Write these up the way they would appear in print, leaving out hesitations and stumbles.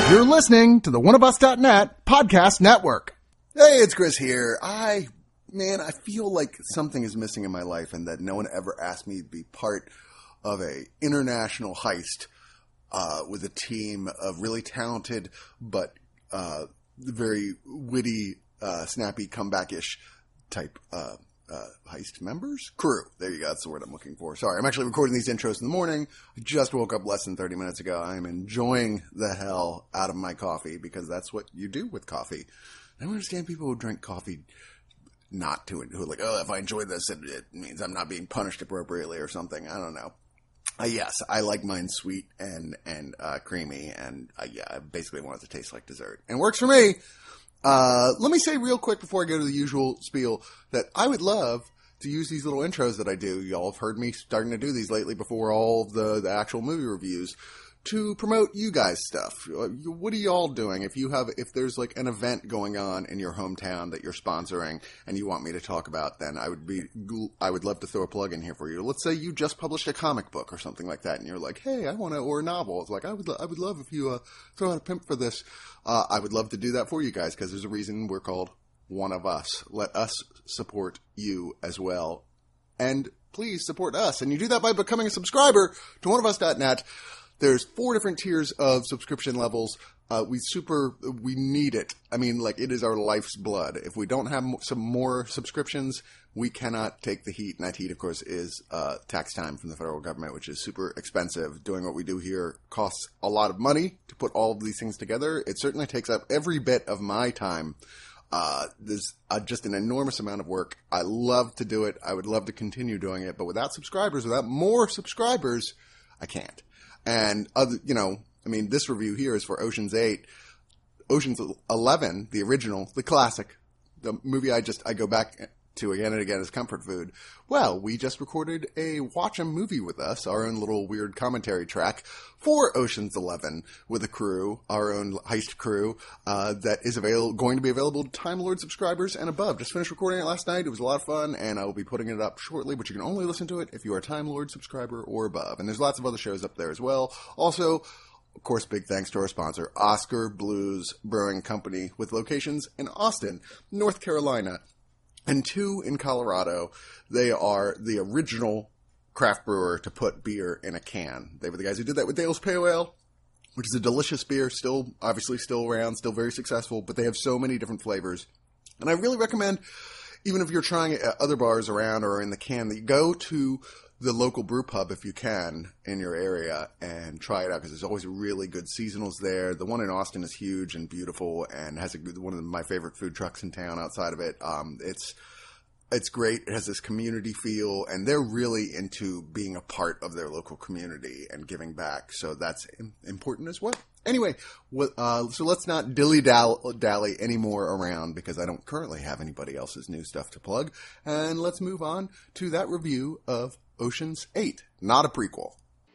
You're listening to the oneofus.net podcast network. Hey, it's Chris here. I feel like something is missing in my life and that no one ever asked me to be part of a international heist with a team of really talented but very witty, snappy, comeback-ish type heist members? Crew. There you go. That's the word I'm looking for. Sorry, I'm actually recording these intros in the morning. I just woke up less than 30 minutes ago. I'm enjoying the hell out of my coffee because that's what you do with coffee. I don't understand people who drink coffee not to it, who are like, oh, if I enjoy this, it means I'm not being punished appropriately or something. I don't know. Yes, I like mine sweet and creamy, and I basically want it to taste like dessert. And it works for me. Let me say real quick before I go to the usual spiel that I would love to use these little intros that I do. Y'all have heard me starting to do these lately before all of the actual movie reviews to promote you guys' stuff. What are y'all doing? If there's like an event going on in your hometown that you're sponsoring and you want me to talk about, then I would love to throw a plug in here for you. Let's say you just published a comic book or something like that and you're like, hey, or a novel. It's like, I would love if you throw out a pimp for this. I would love to do that for you guys because there's a reason we're called One of Us. Let us support you as well. And please support us. And you do that by becoming a subscriber to oneofus.net. There's 4 different tiers of subscription levels. We need it. I mean, like, it is our life's blood. If we don't have some more subscriptions, we cannot take the heat. And that heat, of course, is tax time from the federal government, which is super expensive. Doing what we do here costs a lot of money to put all of these things together. It certainly takes up every bit of my time. There's just an enormous amount of work. I love to do it. I would love to continue doing it. But without more subscribers, I can't. And this review here is for Ocean's 8. Ocean's 11, the original, the classic, the movie I go back to again and again as comfort food. Well, we just recorded a Watch a Movie with us, our own little weird commentary track for Ocean's 11 with a crew, our own heist crew, that is going to be available to Time Lord subscribers and above. Just finished recording it last night. It was a lot of fun, and I will be putting it up shortly, but you can only listen to it if you are a Time Lord subscriber or above. And there's lots of other shows up there as well. Also, of course, big thanks to our sponsor, Oscar Blues Brewing Company, with locations in Austin, North Carolina, and 2 in Colorado. They are the original craft brewer to put beer in a can. They were the guys who did that with Dale's Pale Ale, which is a delicious beer, still around, still very successful, but they have so many different flavors. And I really recommend, even if you're trying it at other bars around or in the can, that you go to the local brew pub if you can in your area and try it out, because there's always really good seasonals there. The one in Austin is huge and beautiful and has one of my favorite food trucks in town outside of it. It's great. It has this community feel, and they're really into being a part of their local community and giving back. So that's important as well. Anyway, so let's not dilly-dally anymore around because I don't currently have anybody else's new stuff to plug. And let's move on to that review of Ocean's 8, not a prequel.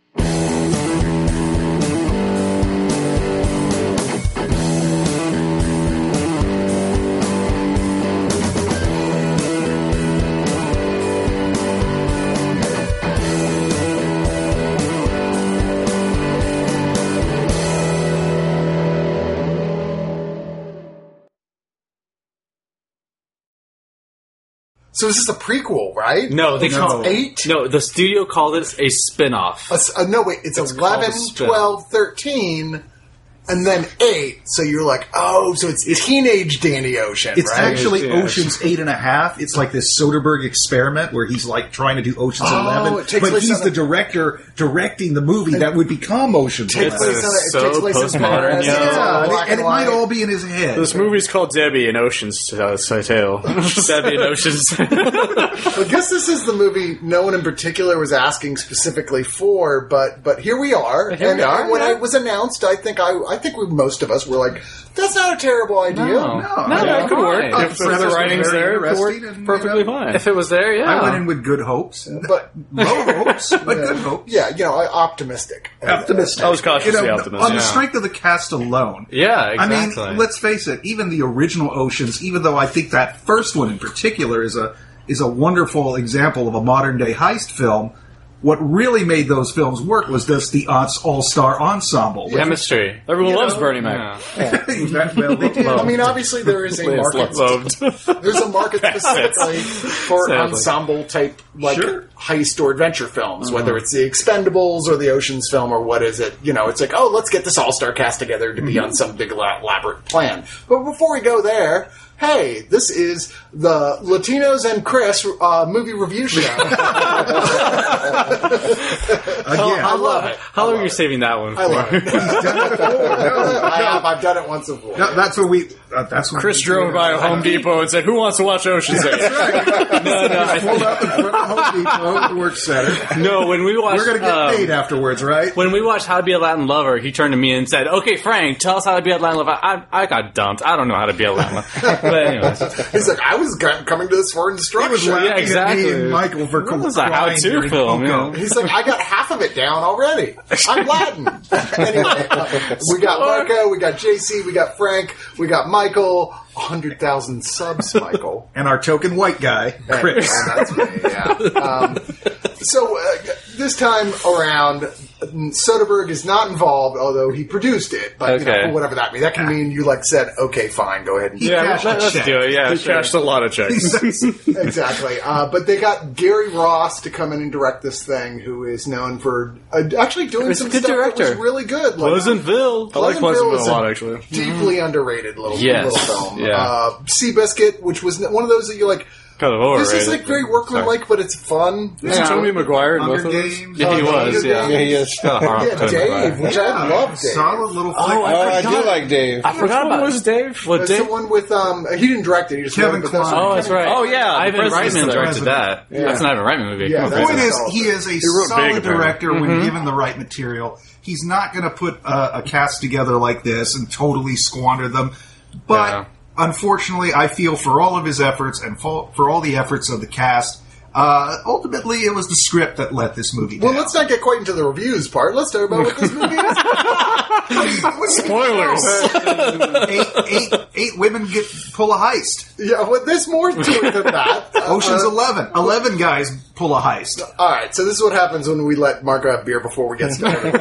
So is this a prequel, right? No, they call 8? No, the studio called it a spin-off. No, wait, it's 11, 12, 13, and then 8. So you're like, oh, so it's teenage Danny Ocean, It's right? actually Ocean's 8.5. It's like this Soderbergh experiment where he's like trying to do Ocean's 11, but he's the director directing the movie that would become Ocean's 11. So postmodern, and it might all be in his head. This movie's called Debbie and Ocean's Tale. Debbie and Ocean's. I guess this is the movie no one in particular was asking specifically for, but here we are. And when it was announced, I think most of us were like, that's not a terrible idea. No, that could work. If the writing's there, it could work perfectly fine. If it was there, yeah. I went in with good hopes. But low hopes, but good hopes. Yeah, optimistic. Optimistic. I was cautiously optimistic. On the strength of the cast alone. Yeah, exactly. I mean, let's face it, even the original Oceans, even though I think that first one in particular is a wonderful example of a modern-day heist film, what really made those films work was just the all-star ensemble. Chemistry. Everyone loves Bernie Mac. Well, they did. I mean, obviously there is a market. There's a market specifically for ensemble type, heist or adventure films, whether it's the Expendables or the Ocean's film or what is it. It's like, oh, let's get this all-star cast together to be on some big elaborate plan. But before we go there, hey, this is the Latinos and Chris movie review show. Again, I love it. How long are you saving that one for? I love it. He's done it before. I've done it once before. No, that's what we. That's what Chris drove by a Home Depot and said, "Who wants to watch Ocean's 8?" I pulled up in front of Home Depot, work center. No, when we watched, we're going to get paid afterwards, right? When we watched How to Be a Latin Lover, he turned to me and said, "Okay, Frank, tell us how to be a Latin lover." I got dumped. I don't know how to be a Latin lover. But anyways, he's like, I was coming to this for instruction. He was laughing exactly. at me and Michael for it was a how-to film. Yeah. He's like, I got half of it down already. I'm Latin. Anyway, we got Marco, we got JC, we got Frank, we got Michael. 100,000 subs, Michael. And our token white guy, Chris. And that's me, yeah. So this time around, Soderbergh is not involved, although he produced it. But whatever that means. That can mean you said, okay, fine, go ahead and let's do it. Yeah, he cashed a lot of checks. Exactly. But they got Gary Ross to come in and direct this thing, who is known for actually doing some stuff that was really good. Pleasantville. I like Pleasantville a lot, actually. Deeply underrated little film. Yeah. Seabiscuit, which was one of those that you're like, kind of overrated. This is very workmanlike, but it's fun. Isn't Tony Maguire in both of those? Yeah, he was. Yeah, he is. Dave, which I love. Dave. Solid little flick. I do like Dave. I forgot about was Dave. What Dave? The one with he didn't direct it. He just Kevin Kline. Oh, that's right. Oh yeah, Ivan Reitman directed that. Yeah. That's an Ivan Reitman movie. Yeah, the point is, he is a solid director when given the right material. He's not going to put a cast together like this and totally squander them, but. Unfortunately, I feel for all of his efforts and for all the efforts of the cast, ultimately it was the script that let this movie down. Well, let's not get quite into the reviews part. Let's talk about what this movie is. Spoilers. Eight women pull a heist. Yeah, well, there's more to it than that. Ocean's 11. 11 guys pull a heist. All right, so this is what happens when we let Marco have beer before we get started.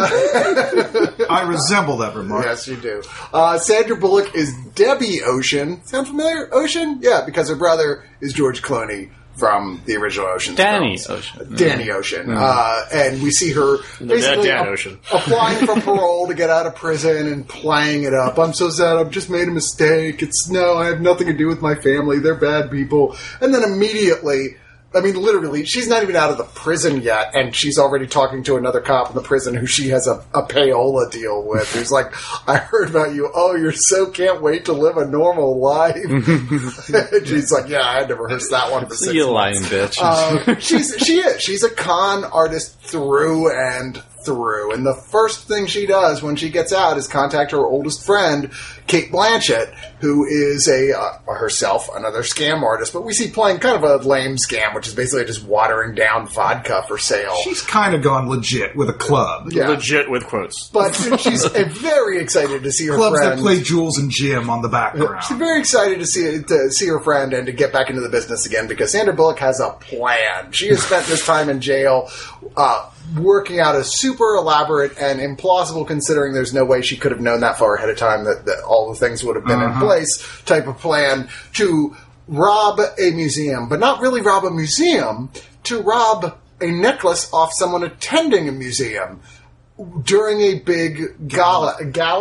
I resemble that remark. Yes, you do. Sandra Bullock is Debbie Ocean. Sound familiar? Ocean? Yeah, because her brother is George Clooney from the original Ocean's Danny films. Ocean. Danny Ocean. And we see her basically applying for parole to get out of prison and playing it up. I'm so sad. I've just made a mistake. I have nothing to do with my family. They're bad people. And then immediately, I mean, literally, she's not even out of the prison yet, and she's already talking to another cop in the prison who she has a payola deal with. Who's like, I heard about you. Oh, you're can't wait to live a normal life. And she's like, yeah, I had to rehearse that one for 6 months. You lying bitch. She is. She's a con artist through and through. And the first thing she does when she gets out is contact her oldest friend, Kate Blanchett, who is herself another scam artist, but we see playing kind of a lame scam, which is basically just watering down vodka for sale. She's kind of gone legit with a club. Yeah. Legit with quotes. But she's very excited to see her Clubs friend. Clubs that play Jules and Jim on the background. She's very excited to see her friend and to get back into the business again because Sandra Bullock has a plan. She has spent this time in jail working out a super elaborate and implausible, considering there's no way she could have known that far ahead of time that all the things would have been in place type of plan to rob a museum, but not really rob a museum, to rob a necklace off someone attending a museum during a big gala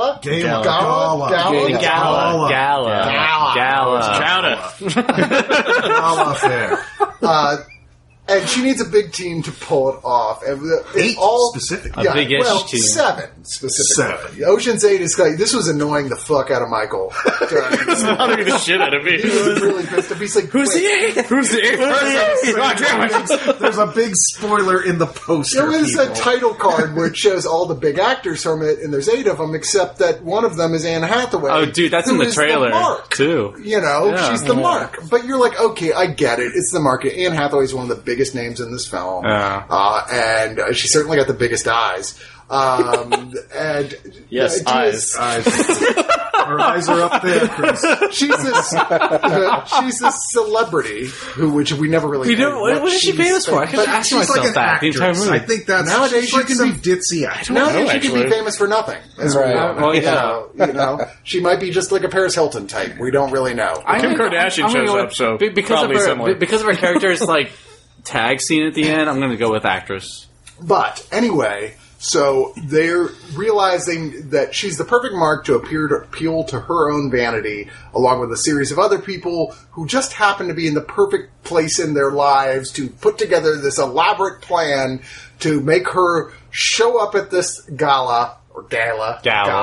affair. And she needs a big team to pull it off. Eight specifically. Yeah, big-ish team. 7 specifically. Ocean's 8 is like, this was annoying the fuck out of Michael. It's bothering the shit out of me. He was really pissed off. He's like, who's the 8th? Who's the 8th? God damn it. There's a big spoiler in the poster. There is a title card where it shows all the big actors from it, and there's 8 of them, except that one of them is Anne Hathaway. Oh, dude, that's in the trailer, too. You know, she's the mark. But you're like, okay, I get it. It's the market. Anne Hathaway's one of the biggest names in this film. And she certainly got the biggest eyes. And yes, eyes. Her eyes are up there, Chris. She's a celebrity which we never really know. What is she famous for? I kept asking myself that the entire movie. I think that's nowadays she can be ditzy. Nowadays she can be famous for nothing. Well, she might be just like a Paris Hilton type. We don't really know. Kim Kardashian shows up, so because of her character's like tag scene at the end, I'm going to go with actress. But anyway, so they're realizing that she's the perfect mark to appeal to her own vanity, along with a series of other people who just happen to be in the perfect place in their lives to put together this elaborate plan to make her show up at this gala. Or gala.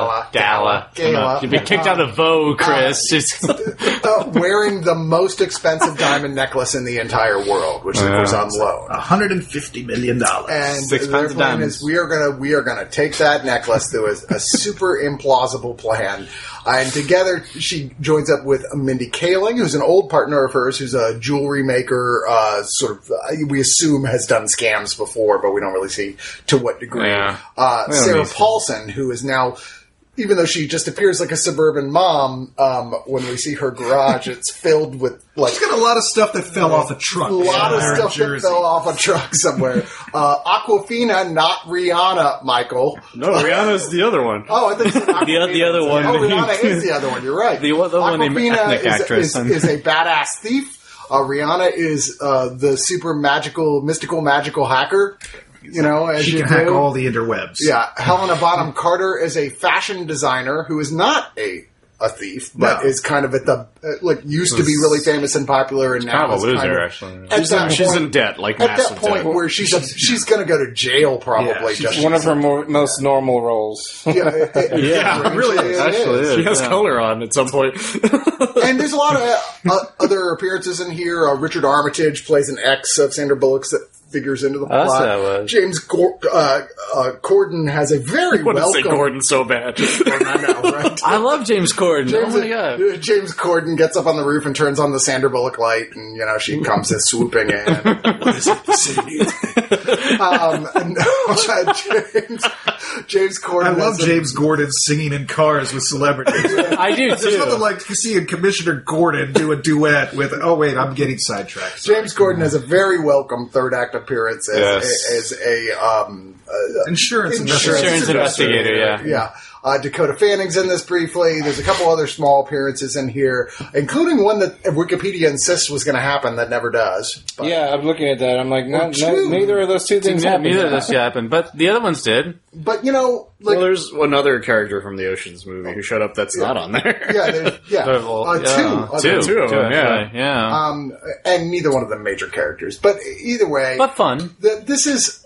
You'd be kicked out of Vogue, Chris. Wearing the most expensive diamond necklace in the entire world, which is, of course, on loan. $150 million. And their plan is we are gonna take that necklace through a super implausible plan. And together, she joins up with Mindy Kaling, who's an old partner of hers, who's a jewelry maker, we assume has done scams before, but we don't really see to what degree. Yeah. Sarah Paulson, who is now, even though she just appears like a suburban mom, when we see her garage, it's filled with she's got a lot of stuff that fell off a truck. A lot of stuff that fell off a truck somewhere. Aquafina, not Rihanna, Michael. No, Rihanna's the other one. Oh, I think the other one. Oh, Rihanna is the other one. You're right. The one named ethnic actress is a badass thief. Rihanna is the super mystical hacker. As she can hack all the interwebs. Yeah, Helena Bonham Carter is a fashion designer who is not a thief, but is kind of at the used to be really famous and popular, and now kind of a loser. Actually, she's in debt, like at massive that point debt. where she's going to go to jail probably. She's one of her most normal roles. Yeah, it really is. She has color on at some point. And there's a lot of other appearances in here. Richard Armitage plays an ex of Sandra Bullock's that figures into the plot. James Corden has a very welcome... I want to say Gordon so bad. I know, right? I love James Corden. Oh my God. James Corden gets up on the roof and turns on the Sandra Bullock light, and she comes in swooping in. What is it? The city needs me. James Corden. I love James Gordon singing in cars with celebrities. I do too. There's nothing like seeing Commissioner Gordon do a duet with. Oh wait, I'm getting sidetracked. Sorry. James Corden has a very welcome third act appearance as a insurance investigator. Yeah. Dakota Fanning's in this briefly. There's a couple other small appearances in here, including one that Wikipedia insists was going to happen that never does. But yeah, I'm looking at that. I'm like, neither of those two things happened. Neither of those happened, but the other ones did. But there's another character from the Ocean's movie who showed up that's not on there. Two of them. Yeah. And neither one of them major characters, but either way, but fun. This is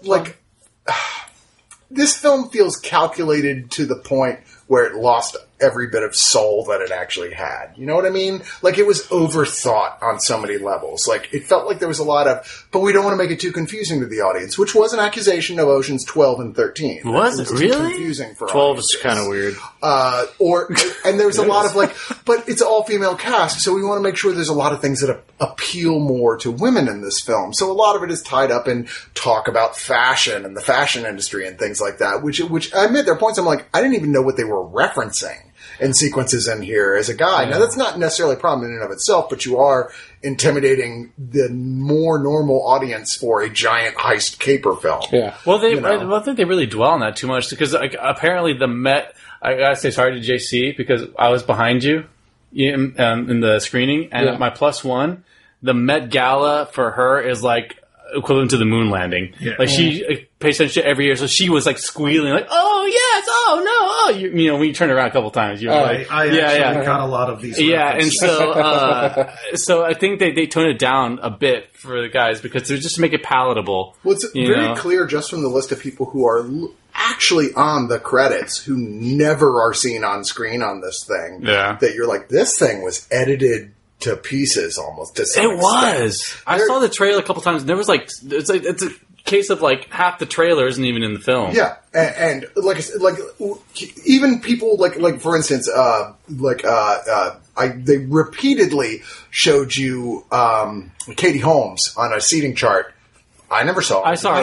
this film feels calculated to the point where it lost every bit of soul that it actually had. You know what I mean? It was overthought on so many levels. It felt like there was a lot of, but we don't want to make it too confusing to the audience, which was an accusation of Oceans 12 and 13. Was it really? Confusing for 12 is kind of weird. And there's a lot of but it's all female cast, so we want to make sure there's a lot of things that appeal more to women in this film. So a lot of it is tied up in talk about fashion and the fashion industry and things like that, which I admit there are points I'm like, I didn't even know what they were referencing in sequences in here as a guy. Yeah. Now, that's not necessarily a problem in and of itself, but you are intimidating the more normal audience for a giant heist caper film. Yeah. Well, I think they really dwell on that too much because apparently the Met, I gotta say sorry to JC because I was behind you in the screening, and my +1, the Met Gala for her is equivalent to the moon landing. Yeah. She pays attention every year, so she was squealing, oh yes, oh no, oh, when you turn around a couple times, you're I actually got a lot of these. Yeah, references. And so I think they tone it down a bit for the guys because they're just to make it palatable. Well, it's very clear just from the list of people who are actually on the credits who never are seen on screen on this thing. Yeah, that you're this thing was edited to pieces almost. To some extent. Was. I saw the trailer a couple times. And there was it's a case of half the trailer isn't even in the film. Yeah, and even people for instance, they repeatedly showed you Katie Holmes on a seating chart I never saw her. I saw her.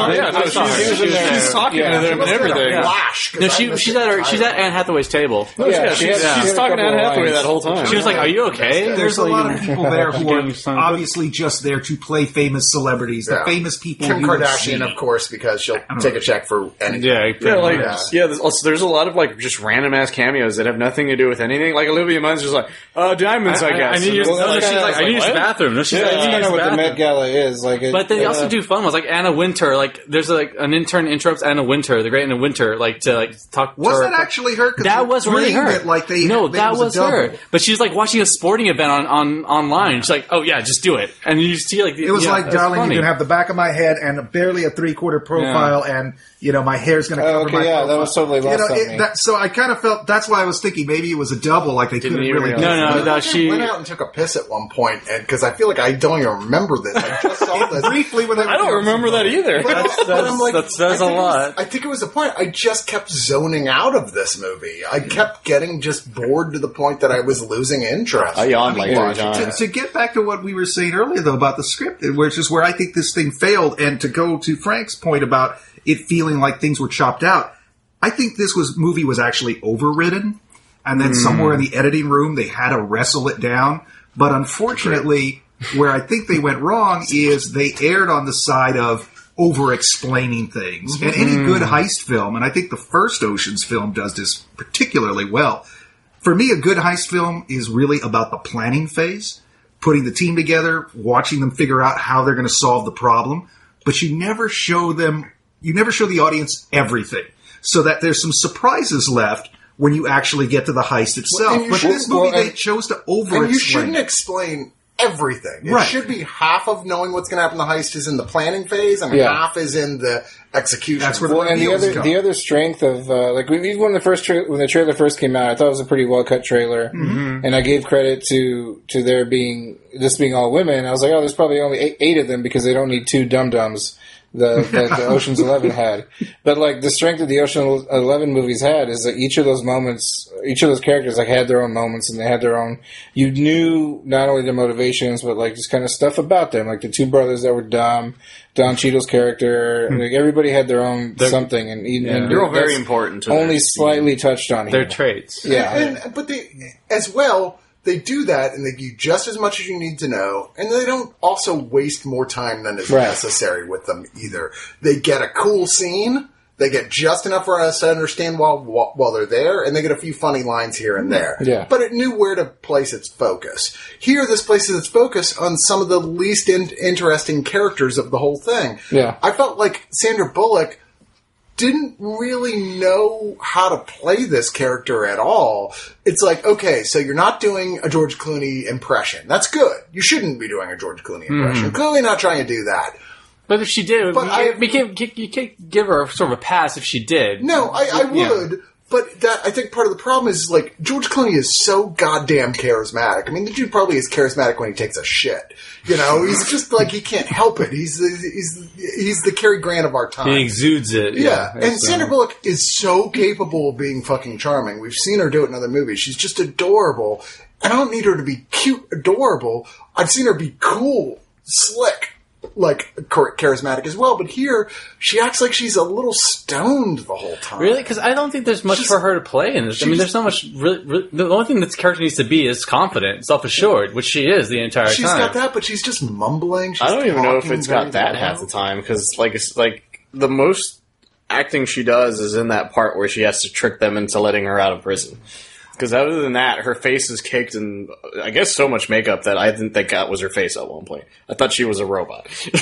She was in there. She's talking to them and everything. No, she's at Anne Hathaway's table. She's talking to Anne Hathaway that whole time. She was like, "Are you okay?" There's a lot of people there who are obviously just there to play famous celebrities. The famous people. Kim Kardashian, of course, because she'll take a check for anything. There's a lot of like just random ass cameos that have nothing to do with anything. Like Olivia Munn's just like, diamonds, I guess. I need to use the bathroom. No, she's that's kind of what the Met Gala is. But they also do fun ones, like Anna Wintour. Like there's an intern interrupts Anna Wintour, the great Anna Wintour, to talk. Was that actually her? That was really her. That was her. But But she's like watching a sporting event online. She's like, "Oh yeah, just do it." And you see like it was like, darling, you can have the back of my head and barely a 3/4 profile, and my hair's going to cover my profile. That was totally lost on me. So I kind of felt that's why I was thinking maybe it was a double, like they couldn't really. No. She went out and took a piss at one point, and because I feel like I don't even remember this. I just saw this briefly when I don't remember that either. But I'm like, that says a lot. I think it was the point. I just kept zoning out of this movie. I kept getting just bored to the point that I was losing interest. I yawned like 4 times. To get back to what we were saying earlier, though, about the script, which is where I think this thing failed, and to go to Frank's point about it feeling like things were chopped out, I think this movie was actually overwritten, and then somewhere in the editing room they had to wrestle it down. But unfortunately, where I think they went wrong is they erred on the side of over-explaining things. And any good heist film, and I think the first Ocean's film does this particularly well. For me, a good heist film is really about the planning phase, putting the team together, watching them figure out how they're going to solve the problem. But you never show the audience everything, so that there's some surprises left when you actually get to the heist itself. But in this movie, they chose to over-explain. And you shouldn't explain everything. It should be half of knowing what's going to happen in the heist is in the planning phase, and half is in the execution. That's where the other strength of even when the trailer first came out, I thought it was a pretty well cut trailer, and I gave credit to there being all women. I was like, there's probably only 8 of them because they don't need 2 dum-dums. The Ocean's 11 had. But like the strength of the Ocean's 11 movies had is that each of those characters like had their own moments, and they had their own, you knew not only their motivations but like just kind of stuff about them, like the 2 brothers that were dumb, Don Cheadle's character, like everybody had their own something, and they're all very important to only slightly touched on their here. traits. But they as well. They do that, and they give you just as much as you need to know, and they don't also waste more time than is necessary with them either. They get a cool scene, they get just enough for us to understand while they're there, and they get a few funny lines here and there. Yeah. But it knew where to place its focus. Here, this places its focus on some of the least interesting characters of the whole thing. Yeah. I felt like Sandra Bullock didn't really know how to play this character at all. It's like, okay, so you're not doing a George Clooney impression. That's good. You shouldn't be doing a George Clooney impression. Clearly not trying to do that. But if she did, you can't give her sort of a pass if she did. No, I would. But I think part of the problem is, like, George Clooney is so goddamn charismatic. I mean, the dude probably is charismatic when he takes a shit. He's just like, he can't help it. He's the Cary Grant of our time. He exudes it. Yeah. And Sandra Bullock is so capable of being fucking charming. We've seen her do it in other movies. She's just adorable. And I don't need her to be cute, adorable. I've seen her be cool, slick, like charismatic as well, but here she acts like she's a little stoned the whole time. Really? Because I don't think there's much for her to play in this. I mean, there's not much. Really, the only thing this character needs to be is confident, self-assured, which she is the entire time. She's got that, but she's just mumbling. I don't even know if it's got that half the time, because it's like the most acting she does is in that part where she has to trick them into letting her out of prison. Because other than that, her face is caked in, I guess, so much makeup that I didn't think that was her face at one point. I thought she was a robot.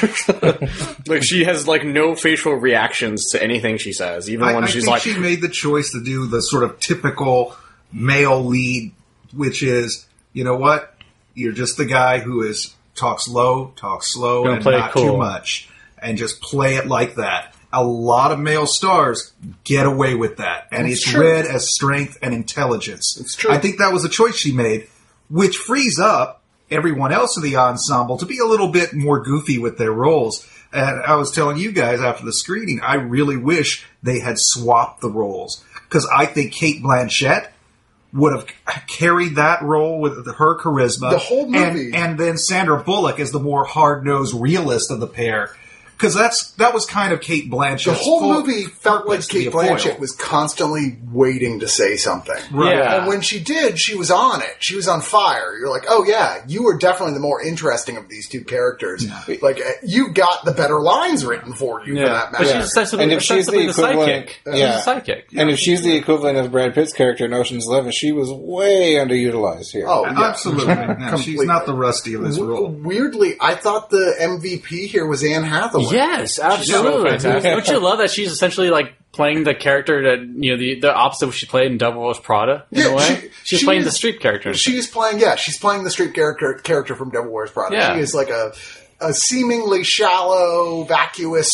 Like, she has, like, no facial reactions to anything she says, even when she's like... I think she made the choice to do the sort of typical male lead, which is, you know what? You're just the guy who talks low, talks slow, and not too much. And just play it like that. A lot of male stars get away with that, and it's read as strength and intelligence. It's true. I think that was a choice she made, which frees up everyone else in the ensemble to be a little bit more goofy with their roles. And I was telling you guys after the screening, I really wish they had swapped the roles, because I think Cate Blanchett would have carried that role with her charisma. The whole movie. And then Sandra Bullock as the more hard-nosed realist of the pair because that was kind of Cate Blanchett. The whole movie felt like Cate Blanchett was constantly waiting to say something. Right. Yeah. And when she did, she was on it. She was on fire. You're like, oh yeah, you were definitely the more interesting of these two characters. Yeah. Like, you got the better lines written for you for that matter. But she's essentially the sidekick. Sidekick. And if she's the equivalent of Brad Pitt's character in Ocean's 11, she was way underutilized here. Oh, yeah. Absolutely. No, she's not the Rusty of this role. Weirdly, I thought the MVP here was Anne Hathaway. Yes, absolutely. Don't you love that she's essentially like playing the character that, you know, the opposite of what she played in Devil Wears Prada in a way? She's playing the street character. She's playing the street character from Devil Wears Prada. Yeah. She is like a seemingly shallow, vacuous,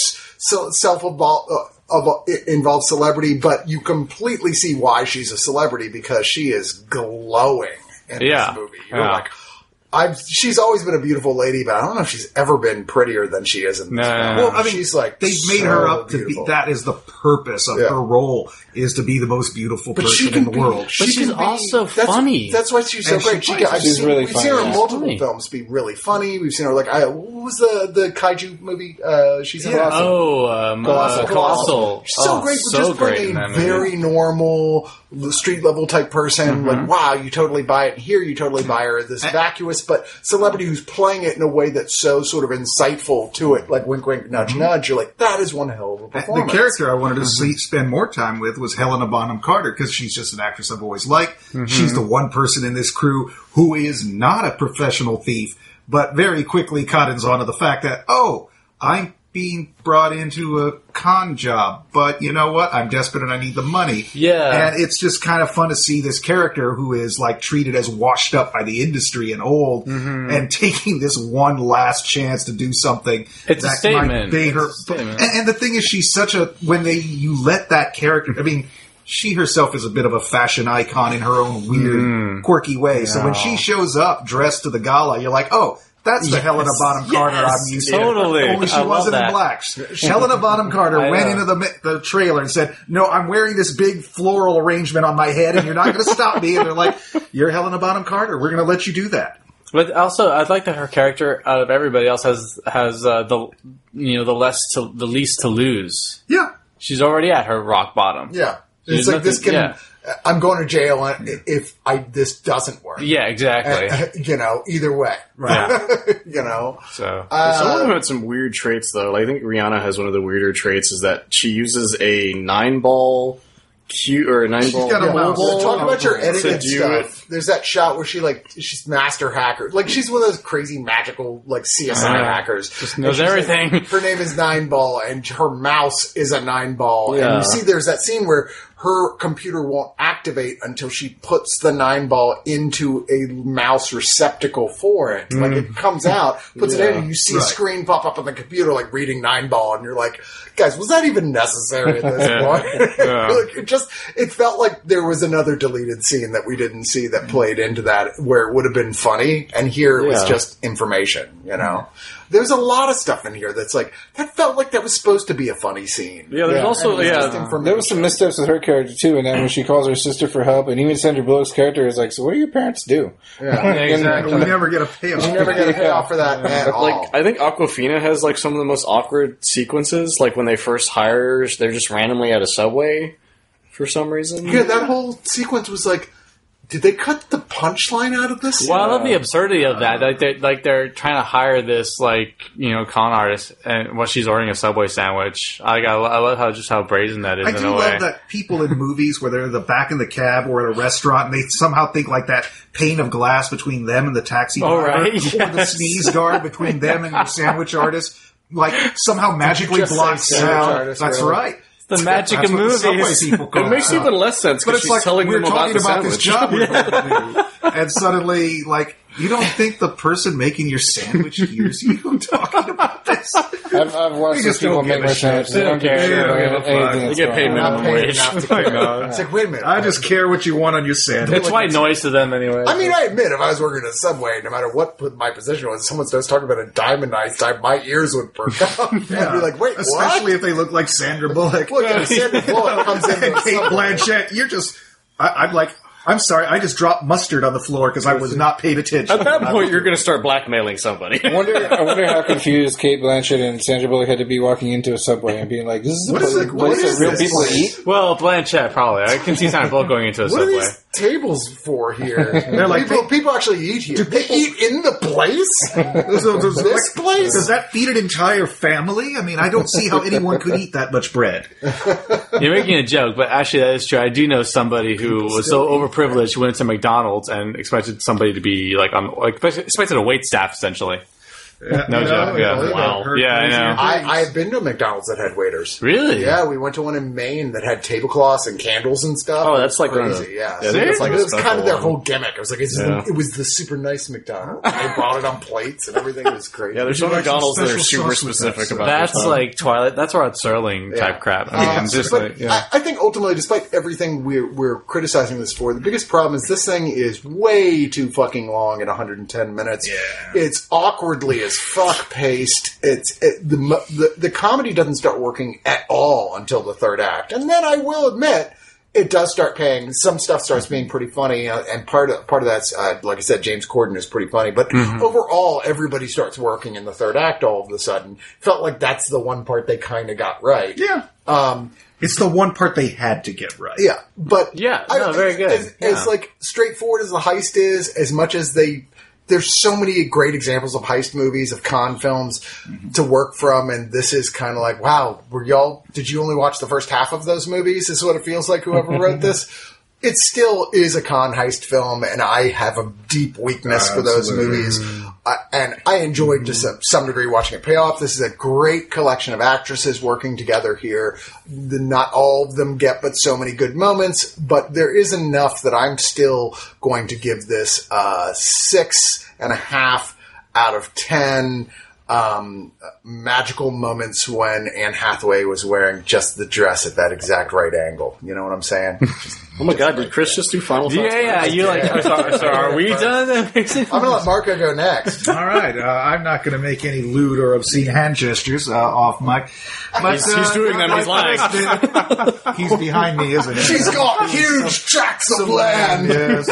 involved celebrity, but you completely see why she's a celebrity because she is glowing in this movie. You're like, she's always been a beautiful lady, but I don't know if she's ever been prettier than she is in this film. Well, I mean, she's like they've made her up to be. That is the purpose of her role, is to be the most beautiful person in the world. But she's also funny. That's why she's so great. She's really funny. We've seen her in multiple films be really funny. We've seen her what was the kaiju movie? She's in Colossal. She's so great. Just playing a very normal, street level type person. Like, wow, you totally buy it. And here you totally buy her. This vacuous but celebrity who's playing it in a way that's so sort of insightful to it, like wink, wink, nudge, nudge. You're like, that is one hell of a performance. The character I wanted to spend more time with was Helena Bonham Carter, because she's just an actress I've always liked. She's the one person in this crew who is not a professional thief, but very quickly cottons onto the fact that, I'm being brought into a con job, but you know what? I'm desperate and I need the money. Yeah. And it's just kind of fun to see this character who is like treated as washed up by the industry and old and taking this one last chance to do something that might pay her. And the thing is, she's such a, you let that character, I mean, she herself is a bit of a fashion icon in her own weird, quirky way. Yeah. So when she shows up dressed to the gala, you're like, that's the Helena Bonham Carter I'm used to. Totally. Only she wasn't in black. Helena Bonham Carter went into the trailer and said, no, I'm wearing this big floral arrangement on my head and you're not going to stop me. And they're like, you're Helena Bonham Carter. We're going to let you do that. But also, I'd like that her character, out of everybody else, has the least to lose. Yeah. She's already at her rock bottom. Yeah. It's like this can... Yeah. I'm going to jail if this doesn't work. Yeah, exactly. Either way. Right. So. Someone who had some weird traits, though. Like, I think Rihanna has one of the weirder traits, is that she uses a 9-ball cute or a 9-ball. She's got a mobile. Talk about your edited stuff. There's that shot where she's master hacker. Like, she's one of those crazy magical, like, CSI hackers. Just knows everything. Like, her name is 9-ball, and her mouse is a 9-ball. Yeah. And you see there's that scene where her computer won't activate until she puts the 9-ball into a mouse receptacle for it. Like, it comes out, puts it in, and you see a screen pop up on the computer, like, reading 9-ball, and you're like, guys, was that even necessary at this point? It felt like there was another deleted scene that we didn't see that played into that, where it would have been funny, and here it was just information, There's a lot of stuff in here that's like, that felt like that was supposed to be a funny scene. Yeah, there's also, there was some missteps with her character, too, and then when she calls her sister for help, and even Sandra Bullock's character is like, so what do your parents do? Yeah, exactly. We never get a payoff. You never get a payoff for that at all. Like, I think Awkwafina has, like, some of the most awkward sequences, like when they first hire her, they're just randomly at a subway for some reason. Yeah, that whole sequence was like, did they cut the punchline out of this? Well, I love the absurdity of that. They're trying to hire this con artist, and while she's ordering a Subway sandwich. I love how brazen that is. I do love that people in movies where they're back in the cab or at a restaurant, and they somehow think like that pane of glass between them and the taxi driver, or the sneeze guard between them and the sandwich artist, like somehow magically blocks out. That's right. The magic of movies. It makes even less sense because she's telling them about the sandwich. This job we're going to do, and suddenly, like, you don't think the person making your sandwich hears you talking about this? I've watched these people make my sandwiches. They don't care. They get paid minimum wage. It's like, wait a minute. I just care what you want on your sandwich. It's white noise to them anyway. I mean, I admit, if I was working at a Subway, no matter what my position was, someone starts talking about a diamond knife, my ears would perk up. I'd be like, wait, especially if they look like Sandra Bullock. Look, Sandra Bullock comes in and Cate Blanchett, you're just... I'm like... I'm sorry, I just dropped mustard on the floor because I was not paying attention. At that point, you're going to start blackmailing somebody. I wonder how confused Cate Blanchett and Sandra Bullock had to be walking into a Subway and being like, "This is a place that real people eat." Well, Blanchett probably. I can see Sandra Bullock going into a Subway. What are these tables for here? They're like people actually eat here. Do they eat in the place? This place? Does that feed an entire family? I mean, I don't see how anyone could eat that much bread. You're making a joke, but actually that is true. I do know somebody who was so overprivileged, went to McDonald's and expected somebody to be expected a wait staff essentially. No joke. Yeah. Wow. Yeah, I know. I have been to McDonald's that had waiters. Really? Yeah, we went to one in Maine that had tablecloths and candles and stuff. Oh, that's like crazy. Yeah, I think it's like it was kind of their one. whole gimmick. It was like it was the super nice McDonald's. They brought it on plates and everything. It was crazy. Yeah, there's some McDonald's that are super specific about that's this. like Twilight. That's Rod Serling type crap. I mean, just but I think ultimately, despite everything we're criticizing this for, the biggest problem is this thing is way too fucking long at 110 minutes. Yeah. It's awkwardly as fuck paced. The comedy doesn't start working at all until the third act, and then I will admit it does start paying. Some stuff starts being pretty funny, and part of that's like I said, James Corden is pretty funny. But overall, everybody starts working in the third act. All of a sudden, felt like that's the one part they kind of got right. Yeah. It's the one part they had to get right. Yeah, but very good. As like straightforward as the heist is, as much as there's so many great examples of heist movies, of con films to work from, and this is kind of like, wow, did you only watch the first half of those movies? Is what it feels like whoever wrote this. It still is a con heist film, and I have a deep weakness for those movies. And I enjoyed to some degree watching it pay off. This is a great collection of actresses working together here. Not all of them get but so many good moments, but there is enough that I'm still going to give this 6.5 out of 10. Magical moments when Anne Hathaway was wearing just the dress at that exact right angle. You know what I'm saying? Oh my god, did Chris just do Final Thoughts? Yeah, you like, so are we done? I'm going to let Marco go next. All right. I'm not going to make any lewd or obscene hand gestures off mic. But, he's doing them. He's lying. He's behind me, isn't he? She's got huge tracts of land. Yes.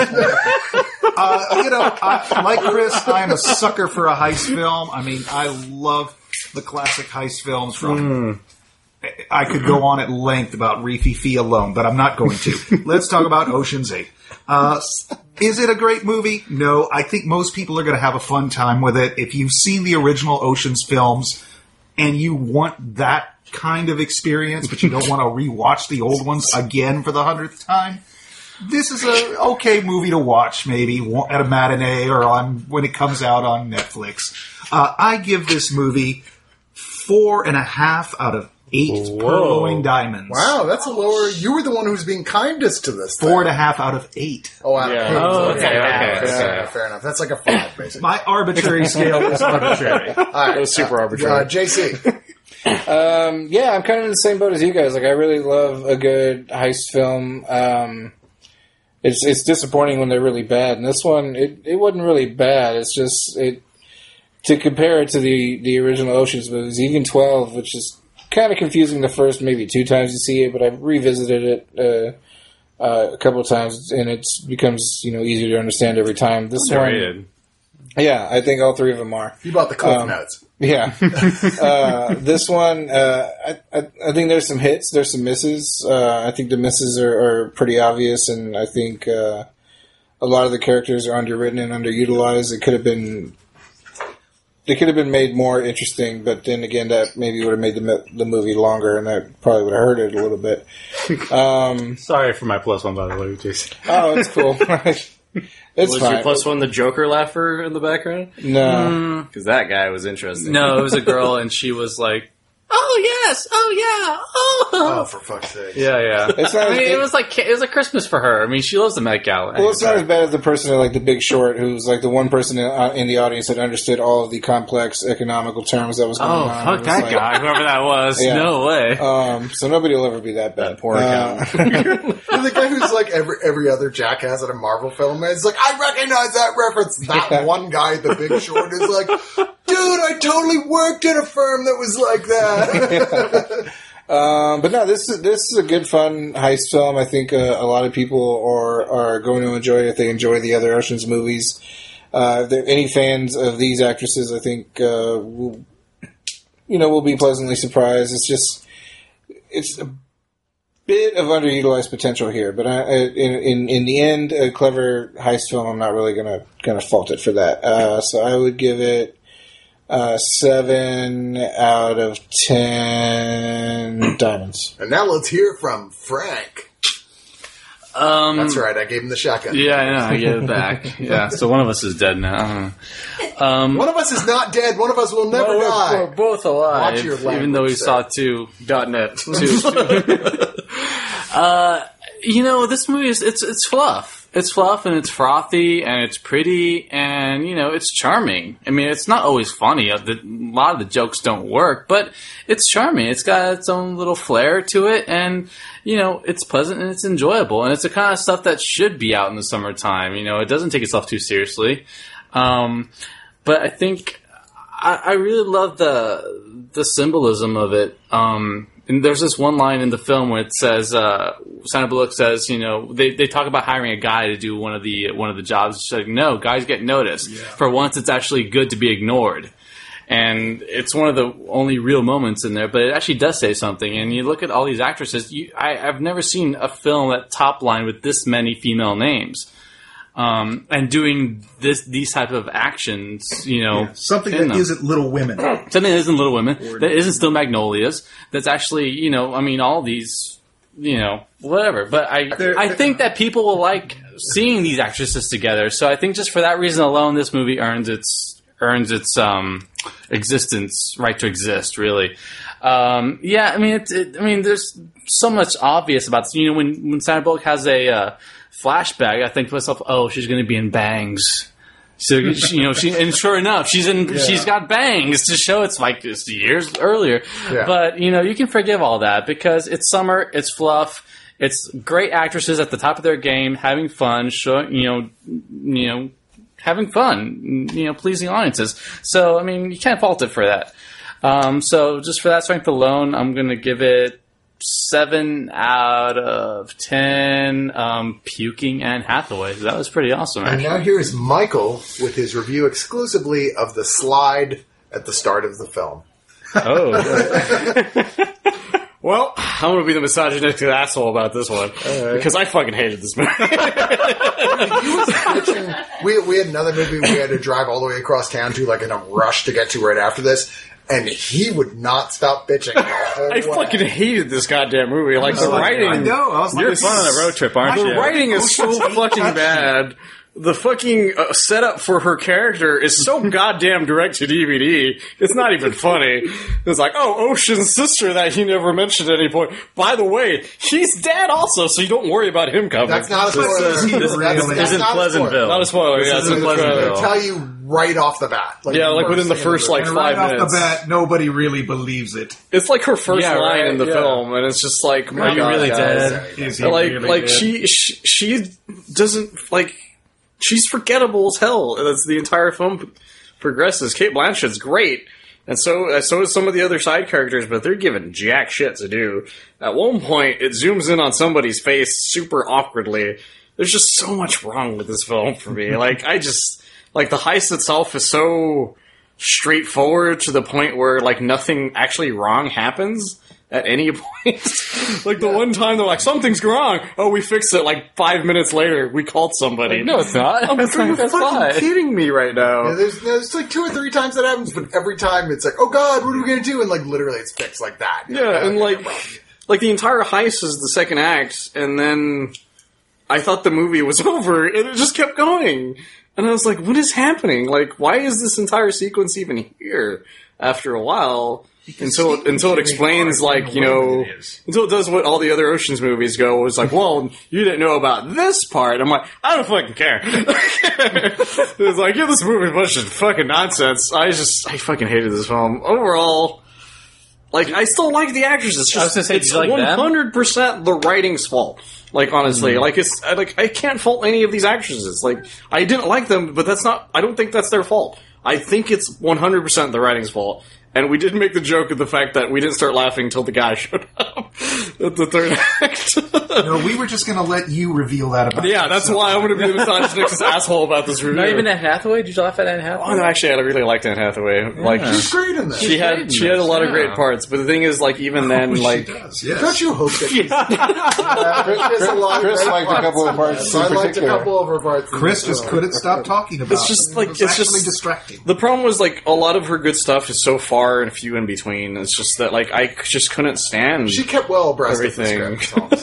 Like Chris, I'm a sucker for a heist film. I mean, I love the classic heist films from... I could go on at length about Rififi alone, but I'm not going to. Let's talk about Ocean's 8. Is it a great movie? No. I think most people are going to have a fun time with it. If you've seen the original Ocean's films and you want that kind of experience, but you don't want to rewatch the old ones again for the 100th time, this is an okay movie to watch, maybe at a matinee or when it comes out on Netflix. I give this movie 4.5 out of 8 purloined diamonds. Wow, that's a lower. You were the one who's being kindest to this. 4.5 out of 8. Oh, out of 8. Okay. Fair enough. That's like a 5, basically. My arbitrary scale is arbitrary. All right, It was super arbitrary. JC. Yeah, I'm kind of in the same boat as you guys. Like, I really love a good heist film. It's disappointing when they're really bad, and this one it wasn't really bad. It's just to compare it to the original Ocean's movies, even 12, which is kind of confusing the first maybe 2 times you see it, but I've revisited it a couple of times, and it becomes easier to understand every time. This one, yeah, I think all 3 of them are. You bought the Cliff Notes. Yeah. This one, I think there's some hits, there's some misses. I think the misses are pretty obvious, and I think a lot of the characters are underwritten and underutilized. They could have been made more interesting, but then again, that maybe would have made the movie longer, and that probably would have hurt it a little bit. Sorry for my +1, by the way, Jason. Oh, it's cool. It's was fine. your +1 the Joker laugher in the background? No. Because that guy was interesting. No, it was a girl, and she was like, "Oh yes, oh yeah, Oh, for fuck's sake! yeah." It's not it was a Christmas for her. I mean, she loves the Met Gala. Well, it's not as bad as the person in like The Big Short, who's like the one person in the audience that understood all of the complex economical terms that was going on. Oh, fuck that guy, whoever that was. Yeah. No way. So nobody will ever be that bad. That poor accountant. And the guy who's like every other jackass in a Marvel film is like, I recognize that reference. That one guy, The Big Short, is like, dude, I totally worked at a firm that was like that. But no, this is a good, fun heist film. I think a lot of people are going to enjoy it if they enjoy the other Ocean's movies. If there are any fans of these actresses, I think will be pleasantly surprised. It's a bit of underutilized potential here, but in the end, a clever heist film. I'm not really gonna fault it for that. So I would give it 7 out of 10 diamonds. And now let's hear from Frank. That's right, I gave him the shotgun. Yeah, I know, I gave it back. Yeah, so one of us is dead now. One of us is not dead, one of us will never die. We're both alive, Watch your language, even though we saw .net. This movie it's fluff. It's fluff and it's frothy and it's pretty and, it's charming. I mean, it's not always funny. A lot of the jokes don't work, but it's charming. It's got its own little flair to it and, it's pleasant and it's enjoyable. And it's the kind of stuff that should be out in the summertime. It doesn't take itself too seriously. But I think I really love the symbolism of it. And there's this one line in the film where it says, Sandra Bullock says, they talk about hiring a guy to do one of the jobs. She's like, no, guys get noticed. Yeah. For once, it's actually good to be ignored. And it's one of the only real moments in there, but it actually does say something. And you look at all these actresses, I've never seen a film that top line with this many female names. And doing these type of actions, something that isn't Little Women, something that isn't Little Women, that isn't still Magnolias. That's actually, all these, whatever. But I think that people will like seeing these actresses together. So I think just for that reason alone, this movie earns its existence, right to exist. Really. There's so much obvious about this. When Sandra Bullock has a flashback, I think to myself, oh, she's going to be in bangs. So, and sure enough, she's got bangs to show it's years earlier. Yeah. But, you can forgive all that because it's summer, it's fluff, it's great actresses at the top of their game, having fun, having fun, pleasing audiences. So, you can't fault it for that. So just for that strength alone, I'm going to give it 7 out of 10 puking Anne Hathaway. That was pretty awesome, actually. And now here is Michael with his review exclusively of the slide at the start of the film. Oh. Well, I'm going to be the misogynistic asshole about this one because I fucking hated this movie. We had another movie we had to drive all the way across town to, in a rush to get to right after this. And he would not stop bitching the whole way. Fucking hated this goddamn movie. The writing... I know. You're fun on a road trip, aren't you? The writing is so fucking bad. The fucking setup for her character is so goddamn direct to DVD. It's not even funny. It's like, oh, Ocean's sister that he never mentioned at any point. By the way, he's dead also, so you don't worry about him coming. That's not a spoiler. This is in Pleasantville. Not a spoiler. This is in Pleasantville. I'll tell you right off the bat. Within the first 5 minutes. Right off the bat, nobody really believes it. It's like her first line in the film, and it's just like, my God, God, really dead? Is he really dead? She doesn't she's forgettable as hell. That's the entire film progresses. Cate Blanchett's great, and so is some of the other side characters, but they're given jack shit to do. At one point, it zooms in on somebody's face super awkwardly. There's just so much wrong with this film for me. The heist itself is so straightforward to the point where nothing actually wrong happens at any point. The one time they're like, something's wrong. Oh, we fixed it 5 minutes later. We called somebody. No, it's not. Are you fucking kidding me right now? Yeah, there's 2 or 3 times that happens, but every time it's like, oh God, what are we going to do? And literally it's fixed like that. Yeah, and the entire heist is the second act, and then I thought the movie was over, and it just kept going. And I was like, what is happening? Why is this entire sequence even here after a while? Until it explains, until it does what all the other Ocean's movies go, was well, you didn't know about this part. I'm like, I don't fucking care. It's this movie is a bunch of fucking nonsense. I fucking hated this film. Overall, I still like the actresses. I was gonna say, it's 100% the writing's fault. Honestly, I can't fault any of these actresses. I didn't like them, but I don't think that's their fault. I think it's 100% the writing's fault. And we did make the joke of the fact that we didn't start laughing until the guy showed up at the third act. No, we were just going to let you reveal that about Yeah, that's why I'm going to be the misogynist asshole about this review. Not even Anne Hathaway? Did you laugh at Anne Hathaway? Oh, no, actually, I really liked Anne Hathaway. Like, She's great in this. she had a lot of great parts, but the thing is, like, even then, like, She does, yes. Don't you hope that Chris liked a couple of parts in I liked a particular. couple of her parts. Chris just couldn't stop talking about It's just, like, it. it's actually just- distracting. the problem was, like, a lot of her good stuff is so far and few in between. It's just that, like, I just couldn't stand She kept well abreast everything. of the script.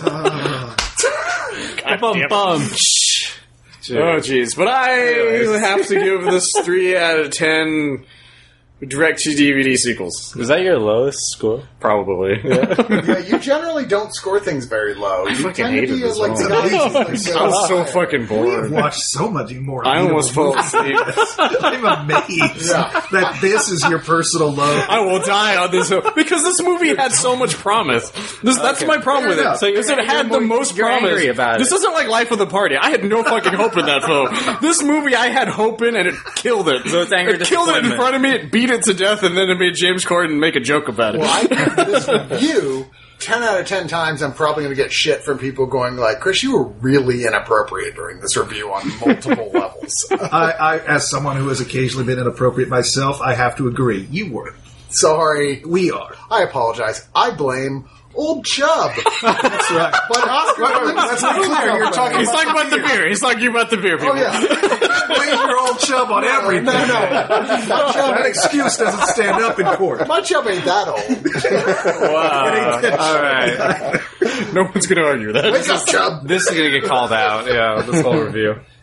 Bum bum. Oh, jeez. But I have to give this 3 out of 10 direct-to-DVD sequels. Is that your lowest score? Probably. Yeah, you generally don't score things very low. You fucking tend to hated be this like one. nice, I was so fucking We've bored. watched so much more. I almost fell asleep. I'm amazed that this is your personal low. I will die on this hill. Because this movie had so much promise. That's my problem with it. enough. So, is it had the most you're promise. angry about This it. isn't like Life of the Party. I had no fucking hope in that film. This movie I had hope in, and it killed it. So it's anger, It killed it in disappointment. front of me, it beat it to death, and then it made James Corden make a joke about it. Well, I give this review 10 out of 10 times. I'm probably going to get shit from people going like, Chris, you were really inappropriate during this review on multiple levels. I, as someone who has occasionally been inappropriate myself, I have to agree. You were. Sorry. We are. I apologize. I blame Old Chubb. That's right. But Oscar, Let's be clear. You're talking He's talking about the beer. He's talking about the beer, people. Oh, yeah. blame your old chub on everything. No. My Chubb That excuse doesn't stand up in court. My Chubb ain't that old. Wow. All right. No one's going to argue that. Wake up, Chubb. This is going to get called out. Yeah, this whole review.